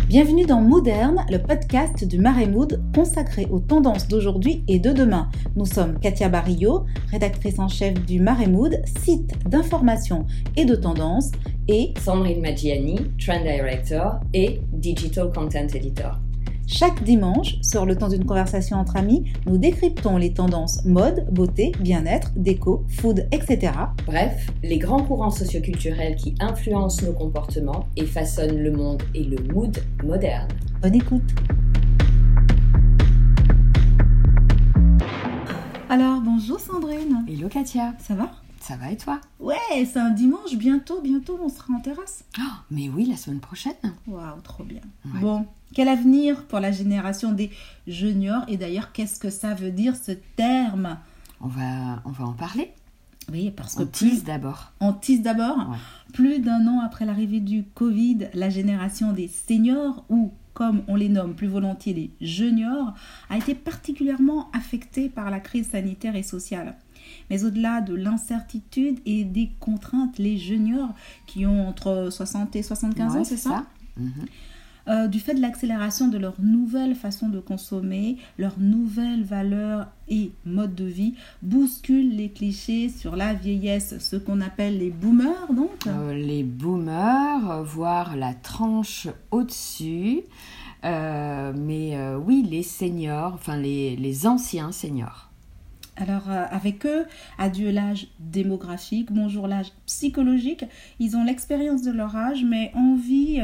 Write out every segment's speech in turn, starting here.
Bienvenue dans Moderne, le podcast du Marais Mood consacré aux tendances d'aujourd'hui et de demain. Nous sommes Katia Barillot, rédactrice en chef du Marais Mood, site d'information et de tendances, et Sandrine Maggiani, Trend Director et Digital Content Editor. Chaque dimanche, sur le temps d'une conversation entre amis, nous décryptons les tendances mode, beauté, bien-être, déco, food, etc. Bref, les grands courants socioculturels qui influencent nos comportements et façonnent le monde et le mood moderne. Bonne écoute. Alors, bonjour Sandrine. Hello Katia. Ça va ? Ça va et toi ? Ouais, c'est un dimanche, bientôt on sera en terrasse. Oh, mais oui, la semaine prochaine. Waouh, trop bien. Ouais. Bon, quel avenir pour la génération des juniors, et d'ailleurs, qu'est-ce que ça veut dire ce terme ? On va en parler. Oui, parce que On tease d'abord. On tease d'abord. Ouais. Plus d'un an après l'arrivée du Covid, la génération des seniors, ou comme on les nomme plus volontiers les juniors, a été particulièrement affectée par la crise sanitaire et sociale. Mais au-delà de l'incertitude et des contraintes, les juniors qui ont entre 60 et 75 ans, c'est ça Du fait de l'accélération de leur nouvelle façon de consommer, leurs nouvelles valeurs et modes de vie bousculent les clichés sur la vieillesse, ce qu'on appelle les boomers donc. Les boomers, voire la tranche au-dessus. Oui, les seniors, enfin les anciens seniors. Alors, avec eux, adieu l'âge démographique, bonjour l'âge psychologique. Ils ont l'expérience de leur âge, mais l'envie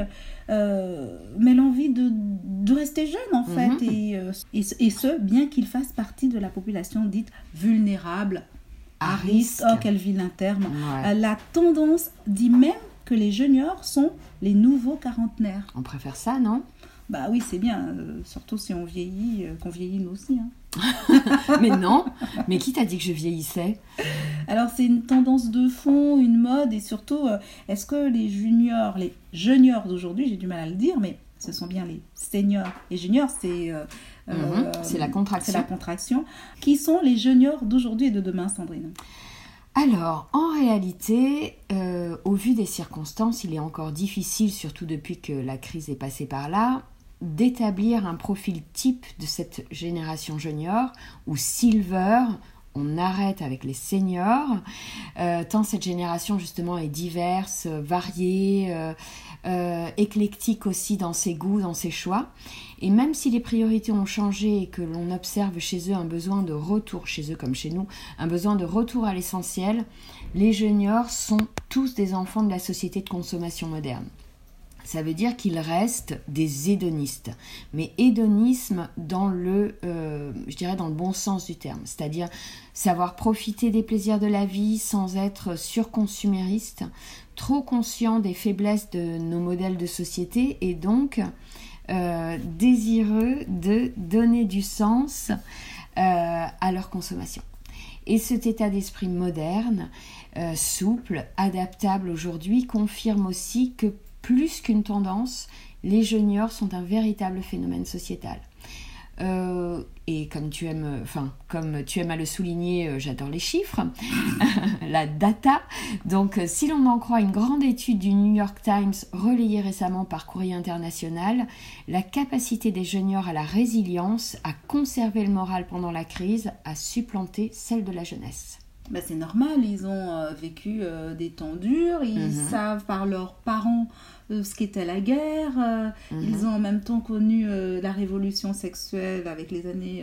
de rester jeune, en fait. Et ce, bien qu'ils fassent partie de la population dite vulnérable, à risque. Oh, quel vilain terme. Ouais. La tendance dit même que les juniors sont les nouveaux quarantenaires. On préfère ça, non ? Bah oui, c'est bien, surtout si on vieillit, qu'on vieillit nous aussi, hein. Mais non, mais qui t'a dit que je vieillissais ? Alors c'est une tendance de fond, une mode, et surtout, est-ce que les juniors d'aujourd'hui, j'ai du mal à le dire, mais ce sont bien les seniors et juniors, c'est la contraction. C'est la contraction. Qui sont les juniors d'aujourd'hui et de demain, Sandrine ? Alors, en réalité, au vu des circonstances, il est encore difficile, surtout depuis que la crise est passée par là, d'établir un profil type de cette génération junior ou silver. On arrête avec les seniors, tant cette génération justement est diverse, variée, éclectique aussi dans ses goûts, dans ses choix. Et même si les priorités ont changé et que l'on observe chez eux un besoin de retour, chez eux comme chez nous, un besoin de retour à l'essentiel, les juniors sont tous des enfants de la société de consommation moderne. Ça veut dire qu'ils restent des hédonistes, mais hédonisme dans dans le bon sens du terme, c'est-à-dire savoir profiter des plaisirs de la vie sans être surconsumériste, trop conscient des faiblesses de nos modèles de société et donc désireux de donner du sens à leur consommation. Et cet état d'esprit moderne, souple, adaptable aujourd'hui, confirme aussi que plus qu'une tendance, les juniors sont un véritable phénomène sociétal. Et comme tu aimes à le souligner, j'adore les chiffres, la data. Donc, si l'on en croit une grande étude du New York Times relayée récemment par Courrier International, la capacité des juniors à la résilience, à conserver le moral pendant la crise, a supplanté celle de la jeunesse. Bah, c'est normal, ils ont vécu des temps durs, ils savent par leurs parents ce qu'était la guerre, ils ont en même temps connu la révolution sexuelle avec les années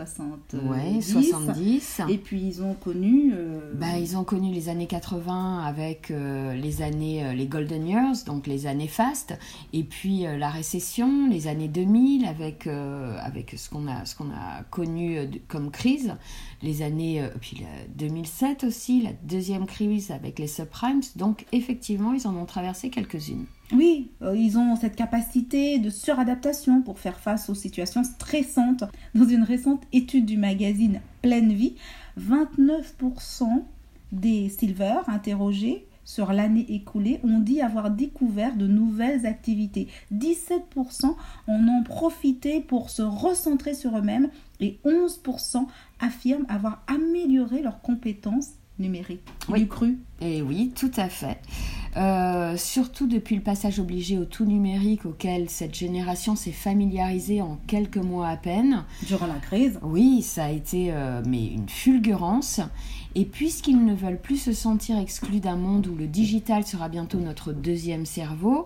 70. Et puis ils ont connu... Ils ont connu les années 80 avec les Golden Years, donc les années fastes, et puis la récession, les années 2000 avec ce qu'on a connu comme crise, les années... puis 2007 aussi, la deuxième crise avec les subprimes, donc effectivement ils en ont traversé quelques-unes. Oui, ils ont cette capacité de suradaptation pour faire face aux situations stressantes. Dans une récente étude du magazine Pleine Vie, 29% des silvers interrogés sur l'année écoulée ont dit avoir découvert de nouvelles activités. 17% en ont profité pour se recentrer sur eux-mêmes et 11% affirment avoir amélioré leurs compétences numériques. Oui. Du cru. Et oui, tout à fait. surtout depuis le passage obligé au tout numérique auquel cette génération s'est familiarisée en quelques mois à peine. Durant la crise. Oui, ça a été mais une fulgurance. Et puisqu'ils ne veulent plus se sentir exclus d'un monde où le digital sera bientôt notre deuxième cerveau,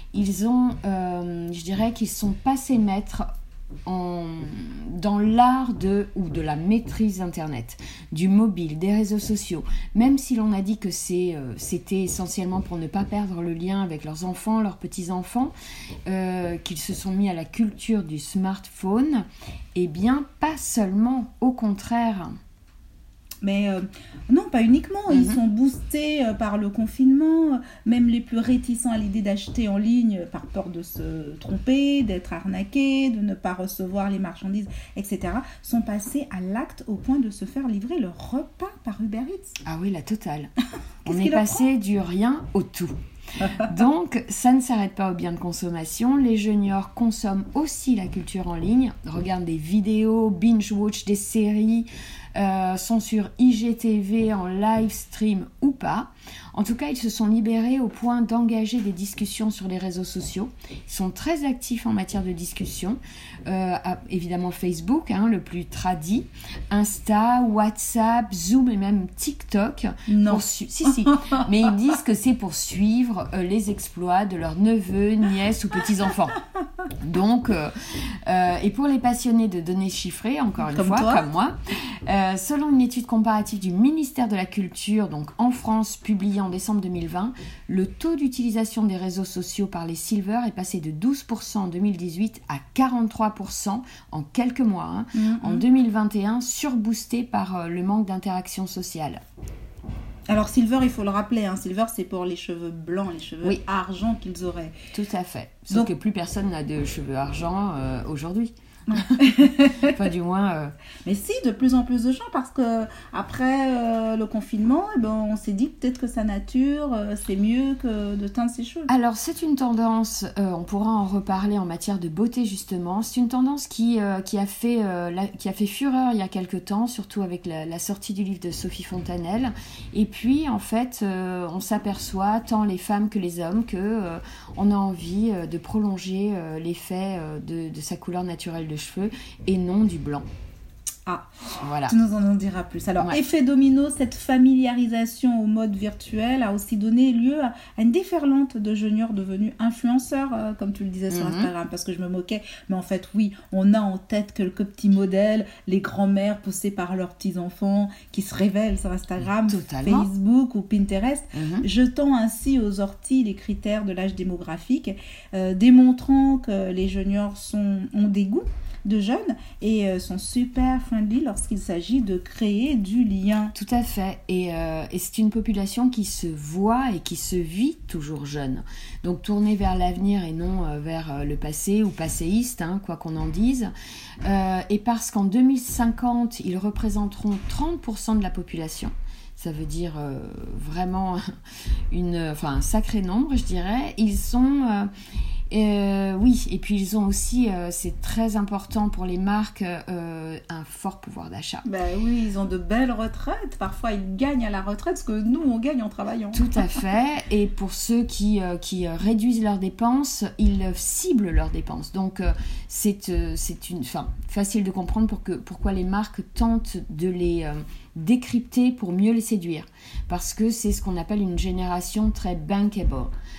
je dirais qu'ils sont passés maîtres dans l'art de la maîtrise Internet, du mobile, des réseaux sociaux. Même si l'on a dit que c'était essentiellement pour ne pas perdre le lien avec leurs enfants, leurs petits-enfants, qu'ils se sont mis à la culture du smartphone, eh bien, pas seulement, au contraire. Mais non, pas uniquement. Ils sont boostés par le confinement. Même les plus réticents à l'idée d'acheter en ligne par peur de se tromper, d'être arnaqués, de ne pas recevoir les marchandises, etc., sont passés à l'acte au point de se faire livrer leur repas par Uber Eats. Ah oui, la totale. On est passé du rien au tout. Donc, ça ne s'arrête pas aux biens de consommation. Les juniors consomment aussi la culture en ligne, regardent des vidéos, binge-watch des séries, sont sur IGTV en live stream ou pas. En tout cas, ils se sont libérés au point d'engager des discussions sur les réseaux sociaux. Ils sont très actifs en matière de discussion. Évidemment Facebook, le plus tradit, Insta, WhatsApp, Zoom et même TikTok. Non. Si. Mais ils disent que c'est pour suivre les exploits de leurs neveux, nièces ou petits-enfants. Donc, et pour les passionnés de données chiffrées, encore une fois, comme moi, selon une étude comparative du ministère de la Culture, donc en France, publiée en décembre 2020, le taux d'utilisation des réseaux sociaux par les Silver est passé de 12% en 2018 à 43% en quelques mois, en 2021, surboosté par le manque d'interaction sociale. Alors Silver, il faut le rappeler, Silver c'est pour les cheveux blancs, les cheveux argent qu'ils auraient. Tout à fait. Sauf que plus personne n'a de cheveux argent aujourd'hui. Enfin, du moins. Mais si, de plus en plus de gens, parce que après le confinement, on s'est dit peut-être que sa nature, c'est mieux que de teindre ses cheveux. Alors, c'est une tendance, on pourra en reparler en matière de beauté justement. C'est une tendance qui a fait fureur il y a quelque temps, surtout avec la sortie du livre de Sophie Fontanelle. Et puis, en fait, on s'aperçoit, tant les femmes que les hommes, que on a envie de prolonger l'effet de sa couleur naturelle de cheveux et non du blanc. Ah, voilà. Tu nous en diras plus. Alors, effet domino, cette familiarisation au mode virtuel a aussi donné lieu à une déferlante de juniors devenus influenceurs, comme tu le disais sur Instagram, parce que je me moquais. Mais en fait, oui, on a en tête quelques petits modèles, les grands-mères poussées par leurs petits-enfants qui se révèlent sur Instagram, Facebook ou Pinterest, jetant ainsi aux orties les critères de l'âge démographique, démontrant que les juniors ont des goûts de jeunes et sont super friendly lorsqu'il s'agit de créer du lien. Tout à fait. Et c'est une population qui se voit et qui se vit toujours jeune. Donc tournée vers l'avenir et non vers le passé ou passéiste, quoi qu'on en dise. Et parce qu'en 2050, ils représenteront 30% de la population. Ça veut dire vraiment un sacré nombre, je dirais. Ils sont... oui, et puis ils ont aussi, c'est très important pour les marques, un fort pouvoir d'achat. Oui, ils ont de belles retraites. Parfois, ils gagnent à la retraite, ce que nous, on gagne en travaillant. Tout à fait. Et pour ceux qui réduisent leurs dépenses, ils ciblent leurs dépenses. Donc, c'est facile de comprendre pourquoi les marques tentent de les décrypter pour mieux les séduire. Parce que c'est ce qu'on appelle une génération très bankable.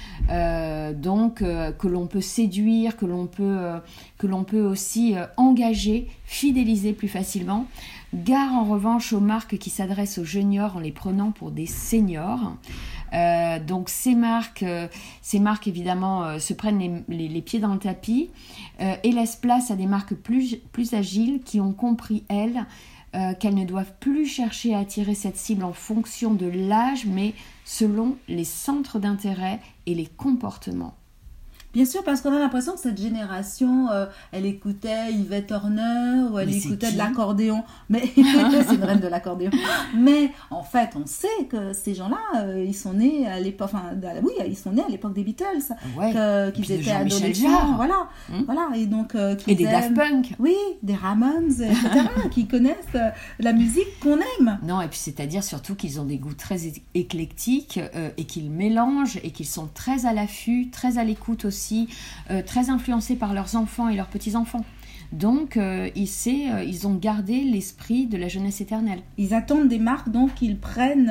Donc que l'on peut séduire, que l'on peut aussi engager, fidéliser plus facilement. Gare en revanche aux marques qui s'adressent aux juniors en les prenant pour des seniors. Donc ces marques évidemment se prennent les pieds dans le tapis et laissent place à des marques plus agiles qui ont compris qu'elles ne doivent plus chercher à attirer cette cible en fonction de l'âge, mais selon les centres d'intérêt et les comportements. Bien sûr, parce qu'on a l'impression que cette génération, elle écoutait Yvette Horner ou elle écoutait de l'accordéon. Mais c'est une reine de l'accordéon. Mais en fait, on sait que ces gens-là, ils sont nés à l'époque, ils sont nés à l'époque des Beatles, qu'ils étaient adolescents, voilà. Et donc et des Daft Punk. Oui, des Ramones, etc. qui connaissent la musique qu'on aime. Non, et puis c'est-à-dire surtout qu'ils ont des goûts très éclectiques et qu'ils mélangent et qu'ils sont très à l'affût, très à l'écoute aussi. Très influencés par leurs enfants et leurs petits-enfants. Donc, ils ont gardé l'esprit de la jeunesse éternelle. Ils attendent des marques, donc qu'elles prennent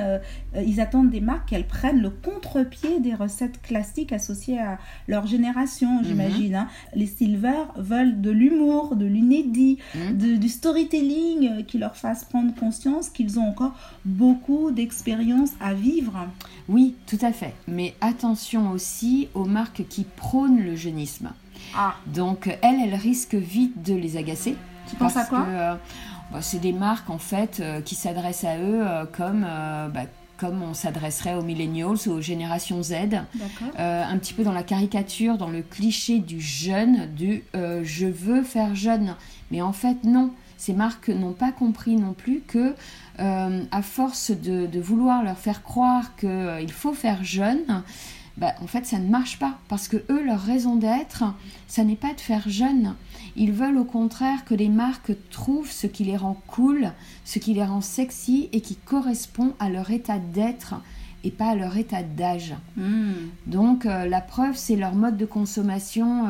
le contre-pied des recettes classiques associées à leur génération, j'imagine. Hein. Les Silver veulent de l'humour, de l'inédit, du storytelling qui leur fasse prendre conscience qu'ils ont encore beaucoup d'expériences à vivre. Oui, tout à fait. Mais attention aussi aux marques qui prônent le jeunisme. Ah. Donc, elles risquent vite de les agacer. Tu penses à quoi ? C'est des marques, en fait, qui s'adressent à eux comme on s'adresserait aux millennials ou aux générations Z. Un petit peu dans la caricature, dans le cliché du jeune, je veux faire jeune. Mais en fait, non. Ces marques n'ont pas compris non plus que, à force de vouloir leur faire croire qu'il faut faire jeune, en fait, ça ne marche pas. Parce que eux, leur raison d'être, ça n'est pas de faire jeune. Ils veulent au contraire que les marques trouvent ce qui les rend cool, ce qui les rend sexy et qui correspond à leur état d'être et pas à leur état d'âge. Donc, la preuve, c'est leur mode de consommation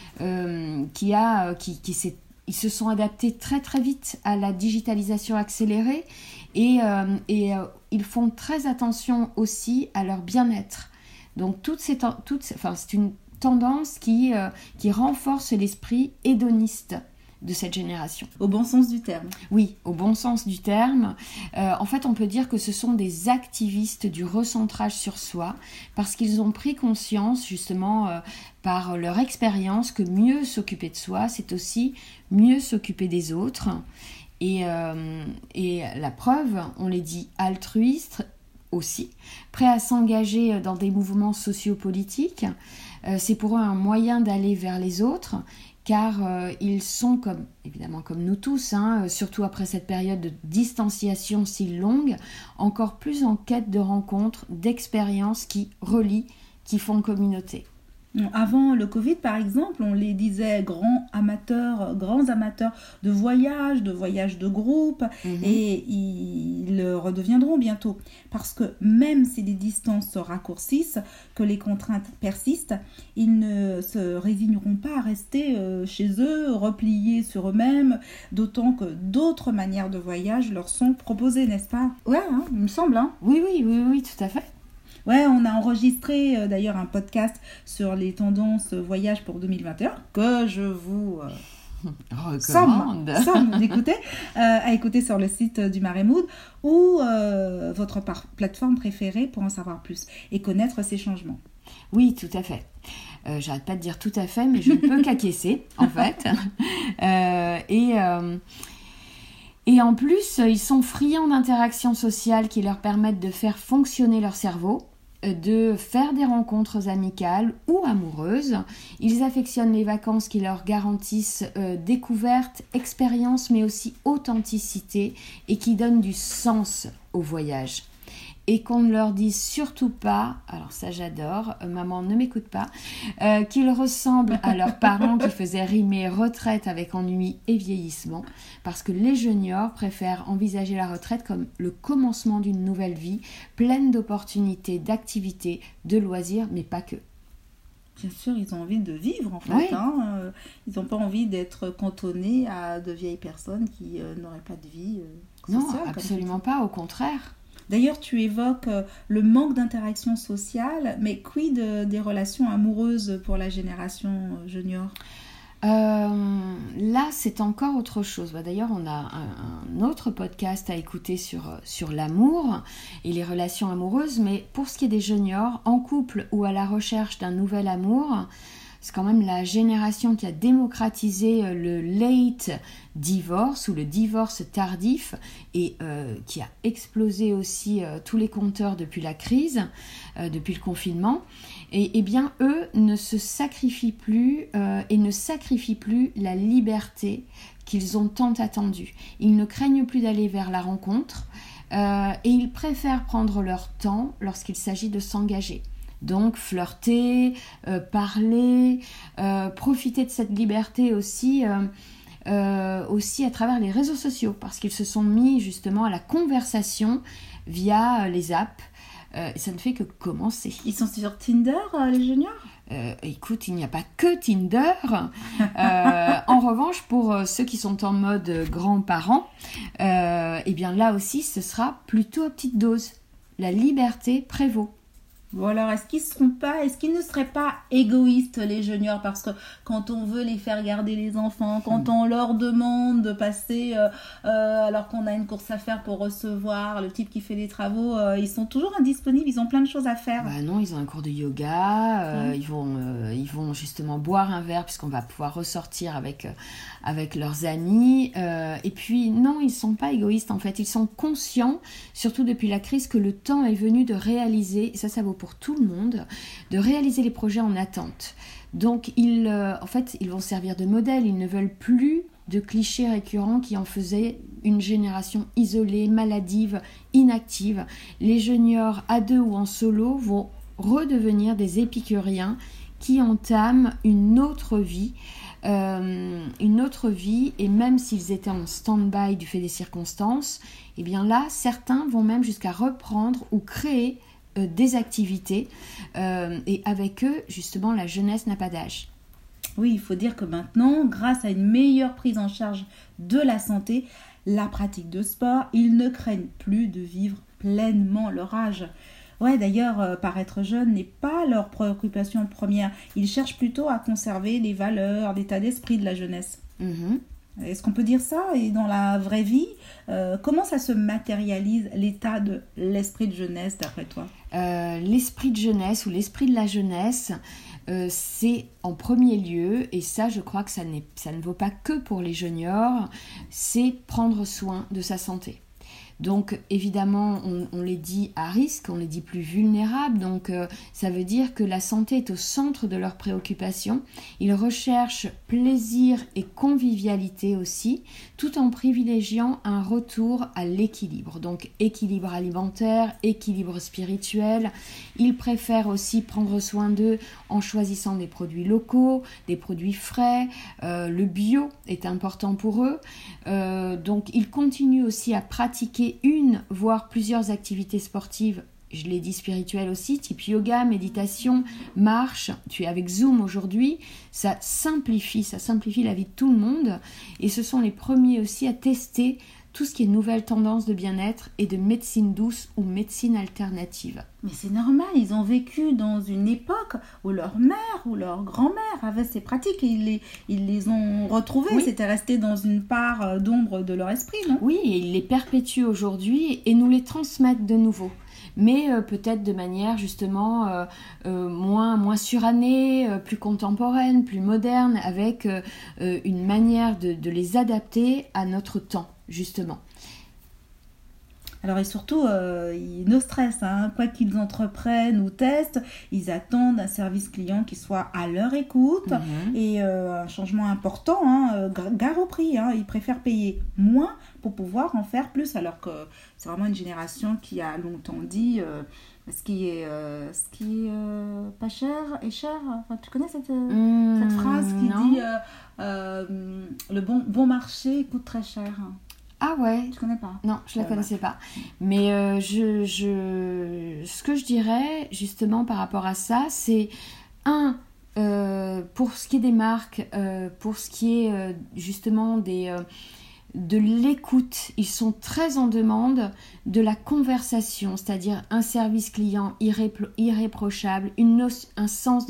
ils se sont adaptés très très vite à la digitalisation accélérée et ils font très attention aussi à leur bien-être. Donc c'est une tendance qui renforce l'esprit hédoniste de cette génération. Au bon sens du terme. Oui, au bon sens du terme. En fait, on peut dire que ce sont des activistes du recentrage sur soi parce qu'ils ont pris conscience, justement, par leur expérience, que mieux s'occuper de soi, c'est aussi mieux s'occuper des autres. Et la preuve, on les dit altruistes aussi, prêts à s'engager dans des mouvements sociopolitiques. C'est pour eux un moyen d'aller vers les autres, car ils sont, évidemment comme nous tous, surtout après cette période de distanciation si longue, encore plus en quête de rencontres, d'expériences qui relient, qui font communauté. Avant le Covid, par exemple, on les disait grands amateurs de voyage de groupe, et ils le redeviendront bientôt. Parce que même si les distances se raccourcissent, que les contraintes persistent, ils ne se résigneront pas à rester chez eux, repliés sur eux-mêmes, d'autant que d'autres manières de voyage leur sont proposées, n'est-ce pas ? Ouais, il me semble. Oui, tout à fait. Ouais, on a enregistré d'ailleurs un podcast sur les tendances voyage pour 2021 que je vous somme d'écouter, à écouter sur le site du Marais Mood ou votre plateforme préférée pour en savoir plus et connaître ces changements. Oui, tout à fait. J'arrête pas de dire tout à fait, mais je ne peux qu'acquiescer, en fait. Et en plus, ils sont friands d'interactions sociales qui leur permettent de faire fonctionner leur cerveau, de faire des rencontres amicales ou amoureuses. Ils affectionnent les vacances qui leur garantissent découverte, expérience, mais aussi authenticité et qui donnent du sens au voyage. Et qu'on ne leur dise surtout pas, alors ça j'adore, maman ne m'écoute pas, qu'ils ressemblent à leurs parents qui faisaient rimer retraite avec ennui et vieillissement, parce que les juniors préfèrent envisager la retraite comme le commencement d'une nouvelle vie, pleine d'opportunités, d'activités, de loisirs, mais pas que. Bien sûr, ils ont envie de vivre en fait. Oui. Ils n'ont pas envie d'être cantonnés à de vieilles personnes qui n'auraient pas de vie sociale. Non, absolument pas, au contraire. D'ailleurs, tu évoques le manque d'interaction sociale, mais quid des relations amoureuses pour la génération junior ? Là, c'est encore autre chose. D'ailleurs, on a un autre podcast à écouter sur l'amour et les relations amoureuses, mais pour ce qui est des juniors, en couple ou à la recherche d'un nouvel amour, c'est quand même la génération qui a démocratisé le late divorce ou le divorce tardif et qui a explosé aussi tous les compteurs depuis la crise, depuis le confinement. Et bien, eux ne se sacrifient plus et ne sacrifient plus la liberté qu'ils ont tant attendue. Ils ne craignent plus d'aller vers la rencontre et ils préfèrent prendre leur temps lorsqu'il s'agit de s'engager. Donc flirter, parler, profiter de cette liberté aussi à travers les réseaux sociaux parce qu'ils se sont mis justement à la conversation via les apps. Ça ne fait que commencer. Ils sont sur Tinder, les juniors ? Écoute, il n'y a pas que Tinder. En revanche, pour ceux qui sont en mode grands-parents, eh bien là aussi, ce sera plutôt à petite dose. La liberté prévaut. Bon alors, est-ce qu'ils ne seraient pas égoïstes les juniors parce que quand on veut les faire garder les enfants, quand on leur demande de passer alors qu'on a une course à faire pour recevoir le type qui fait les travaux, ils sont toujours indisponibles, ils ont plein de choses à faire. Bah non, ils ont un cours de yoga, ils vont justement boire un verre puisqu'on va pouvoir ressortir avec leurs amis. Et puis non, ils sont pas égoïstes en fait, ils sont conscients, surtout depuis la crise, que le temps est venu de réaliser, et ça vaut pour tout le monde, de réaliser les projets en attente. Donc ils vont servir de modèle, ils ne veulent plus de clichés récurrents qui en faisaient une génération isolée, maladive, inactive. Les juniors à deux ou en solo vont redevenir des épicuriens qui entament une autre vie, et même s'ils étaient en stand-by du fait des circonstances, et bien là, certains vont même jusqu'à reprendre ou créer des activités, et avec eux, justement, la jeunesse n'a pas d'âge. Oui, il faut dire que maintenant, grâce à une meilleure prise en charge de la santé, la pratique de sport, ils ne craignent plus de vivre pleinement leur âge. Ouais, d'ailleurs, paraître jeune n'est pas leur préoccupation première. Ils cherchent plutôt à conserver les valeurs, l'état d'esprit de la jeunesse. Est-ce qu'on peut dire ça ? Et dans la vraie vie, comment ça se matérialise l'état de l'esprit de jeunesse d'après toi ? L'esprit de jeunesse ou l'esprit de la jeunesse, c'est en premier lieu, et ça je crois que ça ne vaut pas que pour les juniors, c'est prendre soin de sa santé. Donc évidemment, on les dit à risque, on les dit plus vulnérables, donc ça veut dire que la santé est au centre de leurs préoccupations. Ils recherchent plaisir et convivialité aussi, tout en privilégiant un retour à l'équilibre. Donc équilibre alimentaire, équilibre spirituel. Ils préfèrent aussi prendre soin d'eux en choisissant des produits locaux, des produits frais. Le bio est important pour eux. Donc ils continuent aussi à pratiquer une, voire plusieurs activités sportives, je l'ai dit spirituelles aussi, type yoga, méditation, marche. Tu es avec Zoom aujourd'hui, ça simplifie la vie de tout le monde, et ce sont les premiers aussi à tester tout ce qui est nouvelles tendances de bien-être et de médecine douce ou médecine alternative. Mais c'est normal, ils ont vécu dans une époque où leur mère ou leur grand-mère avait ces pratiques et ils les ont retrouvées. Oui. C'était resté dans une part d'ombre de leur esprit, non ? Oui, et ils les perpétuent aujourd'hui et nous les transmettent de nouveau. Mais peut-être de manière justement moins surannée, plus contemporaine, plus moderne, avec une manière de les adapter à notre temps, justement. Alors et surtout, no stress, hein. Quoi qu'ils entreprennent ou testent, ils attendent un service client qui soit à leur écoute et un changement important, gare au prix. Ils préfèrent payer moins pour pouvoir en faire plus, alors que c'est vraiment une génération qui a longtemps dit ce qui est pas cher est cher. Enfin, tu connais cette phrase qui dit le bon marché coûte très cher. Ah ouais. Tu connais pas ? Non, je la connaissais pas. Mais ce que je dirais justement par rapport à ça, c'est pour ce qui est des marques, pour ce qui est justement de l'écoute, ils sont très en demande de la conversation, c'est-à-dire un service client irréprochable, un sens de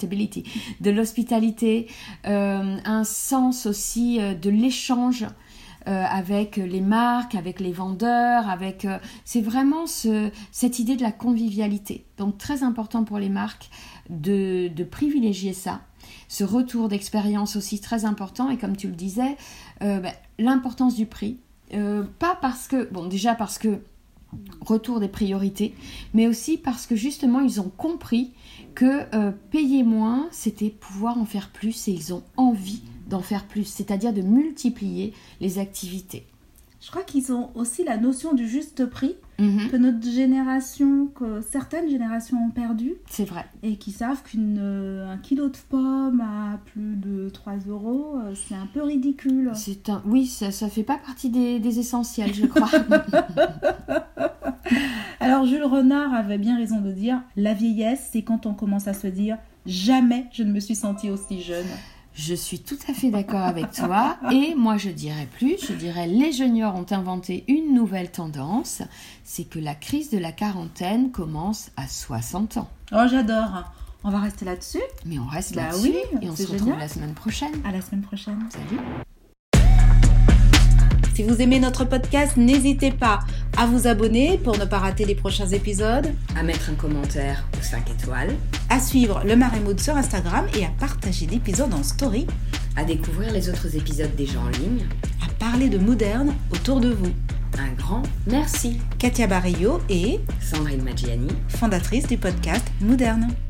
l'hospitalité, un sens aussi de l'échange avec les marques, avec les vendeurs, c'est vraiment cette idée de la convivialité. Donc très important pour les marques de privilégier ça. Ce retour d'expérience aussi très important, et comme tu le disais, l'importance du prix. Pas parce que, déjà parce que retour des priorités, mais aussi parce que justement ils ont compris que payer moins, c'était pouvoir en faire plus, et ils ont envie d'en faire plus, c'est-à-dire de multiplier les activités. Je crois qu'ils ont aussi la notion du juste prix, que notre génération, que certaines générations ont perdu. C'est vrai. Et qui savent qu'un kilo de pommes à plus de 3 €, c'est un peu ridicule. Oui, ça fait pas partie des essentiels, je crois. Alors Jules Renard avait bien raison de dire, la vieillesse, c'est quand on commence à se dire, jamais je ne me suis sentie aussi jeune. Je suis tout à fait d'accord avec toi, et moi je dirais les juniors ont inventé une nouvelle tendance, c'est que la crise de la quarantaine commence à 60 ans. Oh, j'adore. On va rester là-dessus. Mais on reste là-dessus, et on se retrouve la semaine prochaine. À la semaine prochaine. Salut. Si vous aimez notre podcast, n'hésitez pas à vous abonner pour ne pas rater les prochains épisodes, à mettre un commentaire ou 5 étoiles, à suivre le Marais Mood sur Instagram et à partager l'épisode en story, à découvrir les autres épisodes déjà en ligne, à parler de Moderne autour de vous. Un grand merci. Katia Barrio et Sandrine Maggiani, fondatrice du podcast Moderne.